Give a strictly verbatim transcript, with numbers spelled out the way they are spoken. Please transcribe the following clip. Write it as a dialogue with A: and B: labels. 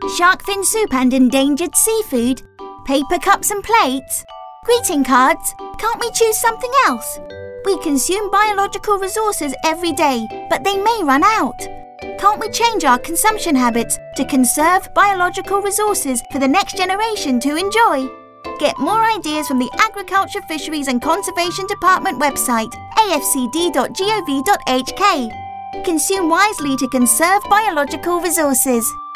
A: Shark fin soup and endangered seafood? Paper cups and plates? Greeting cards? Can't we choose something else? We consume biological resources every day, but they may run out. Can't we change our consumption habits to conserve biological resources for the next generation to enjoy? Get more ideas from the Agriculture, Fisheries and Conservation Department website, a f c d dot gov dot h k. Consume wisely to conserve biological resources.